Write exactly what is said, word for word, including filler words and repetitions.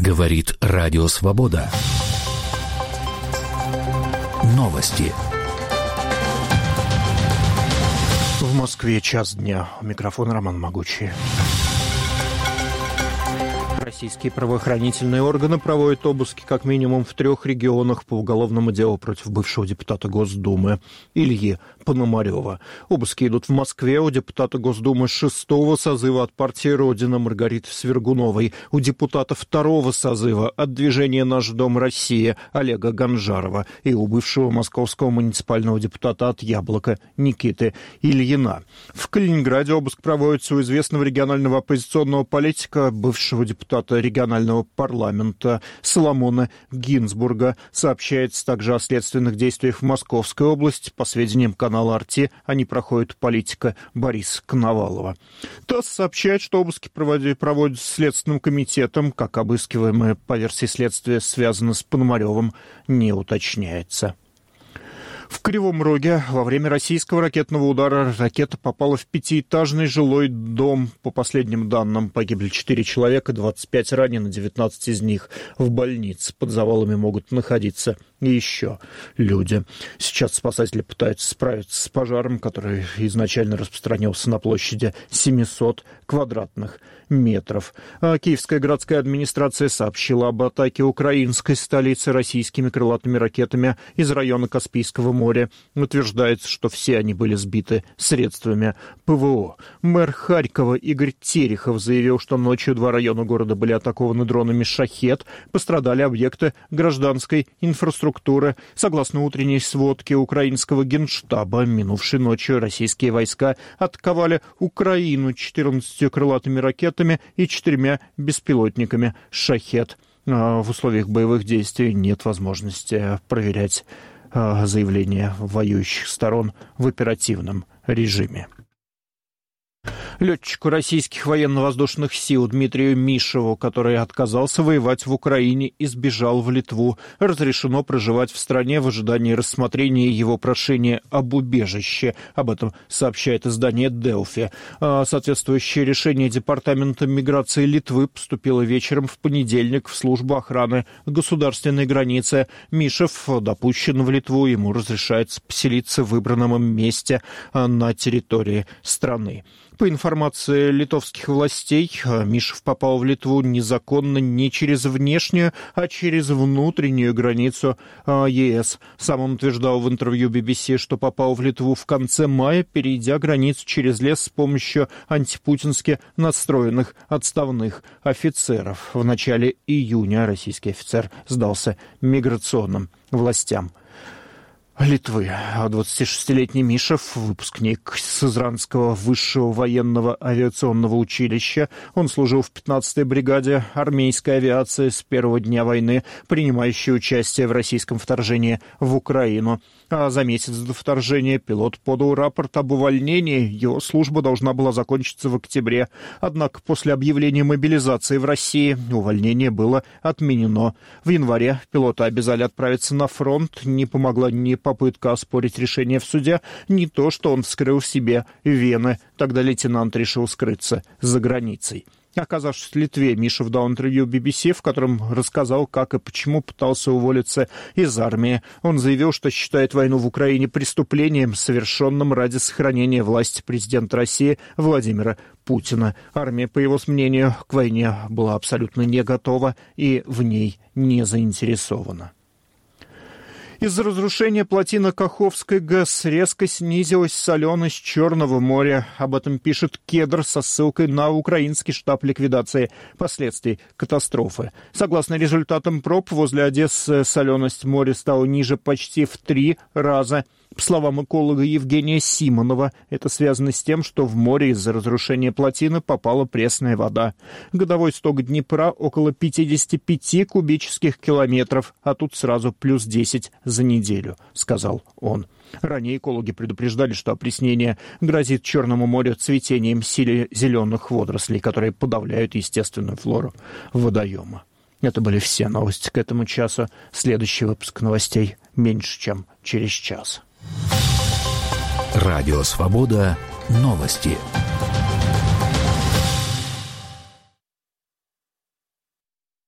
Говорит Радио Свобода. Новости. В Москве час дня. У микрофона Роман Могучий. Российские правоохранительные органы проводят обыски как минимум в трех регионах по уголовному делу против бывшего депутата Госдумы Ильи Пономарева. Обыски идут в Москве у депутата Госдумы шестого созыва от партии «Родина» Маргариты Свергуновой, у депутата второго созыва от движения «Наш дом Россия» Олега Ганжарова и у бывшего московского муниципального депутата от «Яблока» Никиты Ильина. В Калининграде обыск проводится у известного регионального оппозиционного политика, бывшего депутата регионального парламента Соломона Гинзбурга. Сообщается также о следственных действиях в Московской области. По сведениям канала «Арти», они проходят политика Бориса Коновалова. ТАСС сообщает, что обыски проводятся Следственным комитетом. Как обыскиваемые по версии следствия связаны с Пономаревым, не уточняется. В Кривом Роге во время российского ракетного удара ракета попала в пятиэтажный жилой дом. По последним данным, погибли четыре человека, двадцать пять ранены, девятнадцать из них в больнице. Под завалами могут находиться и еще люди. Сейчас спасатели пытаются справиться с пожаром, который изначально распространился на площади семьсот квадратных метров. А Киевская городская администрация сообщила об атаке украинской столицы российскими крылатыми ракетами из района Каспийского моря. Утверждается, что все они были сбиты средствами ПВО. Мэр Харькова Игорь Терехов заявил, что ночью два района города были атакованы дронами «Шахед». Пострадали объекты гражданской инфраструктуры. Согласно утренней сводке украинского генштаба, минувшей ночью российские войска атаковали Украину четырнадцатью крылатыми ракетами и четырьмя беспилотниками «Шахед». В условиях боевых действий нет возможности проверять заявления воюющих сторон в оперативном режиме. Летчику российских военно-воздушных сил Дмитрию Мишеву, который отказался воевать в Украине и сбежал в Литву, разрешено проживать в стране в ожидании рассмотрения его прошения об убежище. Об этом сообщает издание «Делфи». Соответствующее решение Департамента миграции Литвы поступило вечером в понедельник в службу охраны государственной границы. Мишев допущен в Литву, ему разрешается поселиться в выбранном им месте на территории страны. По информации литовских властей, Мишев попал в Литву незаконно не через внешнюю, а через внутреннюю границу ЕС. Сам он утверждал в интервью би би си, что попал в Литву в конце мая, перейдя границу через лес с помощью антипутински настроенных отставных офицеров. В начале июня российский офицер сдался миграционным властям Литвы. двадцатишестилетний Мишев, выпускник Сызранского высшего военного авиационного училища. Он служил в пятнадцатой бригаде армейской авиации с первого дня войны, принимающей участие в российском вторжении в Украину. А за месяц до вторжения пилот подал рапорт об увольнении. Его служба должна была закончиться в октябре. Однако после объявления мобилизации в России увольнение было отменено. В январе пилота обязали отправиться на фронт. Не помогла ни попытка оспорить решение в суде, не то, что он вскрыл себе вены. Тогда лейтенант решил скрыться за границей. Оказавшись в Литве, Мишев дал интервью би би си, в котором рассказал, как и почему пытался уволиться из армии. Он заявил, что считает войну в Украине преступлением, совершенным ради сохранения власти президента России Владимира Путина. Армия, по его мнению, к войне была абсолютно не готова и в ней не заинтересована. Из-за разрушения плотины Каховской ГЭС резко снизилась соленость Черного моря. Об этом пишет Кедр со ссылкой на украинский штаб ликвидации последствий катастрофы. Согласно результатам проб, возле Одессы соленость моря стала ниже почти в три раза. По словам эколога Евгения Симонова, это связано с тем, что в море из-за разрушения плотины попала пресная вода. Годовой сток Днепра около пятьдесят пять кубических километров, а тут сразу плюс десять за неделю, сказал он. Ранее экологи предупреждали, что опреснение грозит Черному морю цветением силе зеленых водорослей, которые подавляют естественную флору водоема. Это были все новости к этому часу. Следующий выпуск новостей меньше, чем через час. Радио «Свобода». Новости.